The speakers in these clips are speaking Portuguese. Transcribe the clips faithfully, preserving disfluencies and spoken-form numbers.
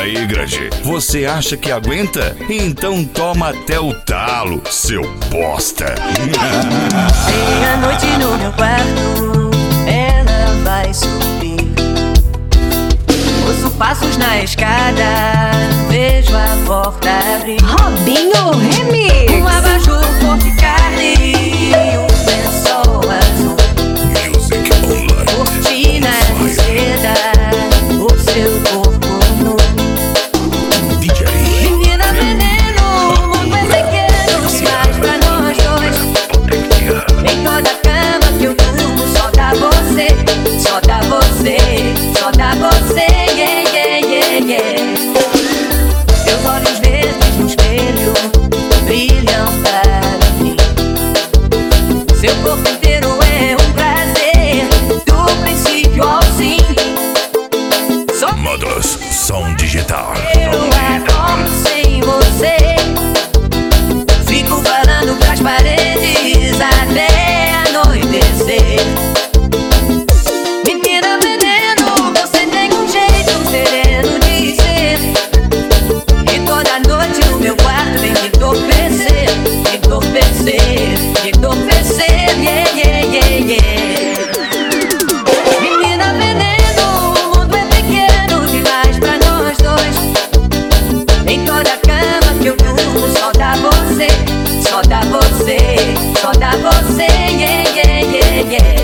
aí, grande? Você acha que aguenta? Então toma até o talo, seu bosta. Meia-noite no meu quarto, ela vai subir. Ouço passos na escada, vejo a porta abrir. Robinho Remix. Um abajur cor de carne, um lençol azul, Music online. cortina de seda, o seu corpo nu. D J. Menina veneno, o mundo é pequeno demais pra nós dois. Em toda cama que eu durmo, só dá você, só dá você, só dá você, yeah, yeah, yeah, yeah. Meus olhos verdes no espelho brilham para mim. Seu corpo inteiro é um prazer, do princípio ao fim. Só Módulos som digital. eu acordo sem você, fico falando pras paredes até anoitecer. Menina veneno, você tem um jeito sereno de ser. E toda noite no meu quarto vem me entorpecer, me entorpecer, me entorpecer, yeah, yeah, yeah, yeah. Menina veneno, o mundo é pequeno demais pra nós dois. Em toda cama que eu durmo, só dá você, só dá você, só dá você, yeah, yeah, yeah, yeah.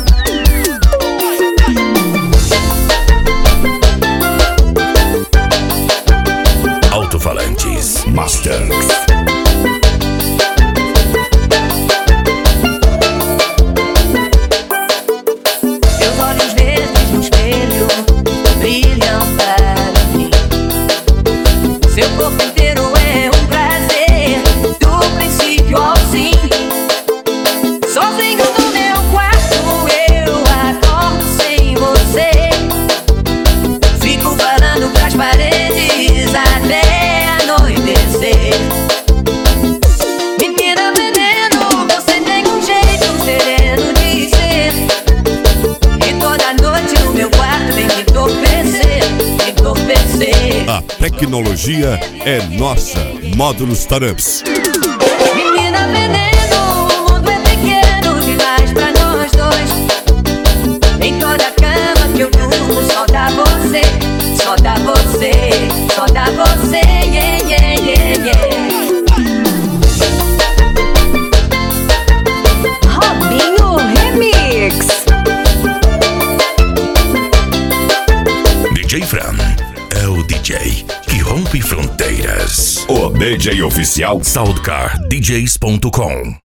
Alto-falantes Masters. Meus olhos verdes no espelho brilham para mim. Seu corpo inteiro é um prazer, do princípio ao fim. Sozinho no meu quarto eu acordo sem você, fico falando pras paredes até anoitecer. Menina veneno, você tem um jeito sereno de ser. E toda noite no meu quarto vem me entorpecer, me entorpecer. A tecnologia é nossa. Módulos Startups. Menina veneno, o mundo é pequeno demais pra nós dois. Em toda cama que eu durmo, só dá você, só dá você, só dá você, yeah, yeah, yeah, yeah. Robinho Remix. D J Fran é o D J que rompe fronteiras. O D J oficial Soundcar D Js ponto com.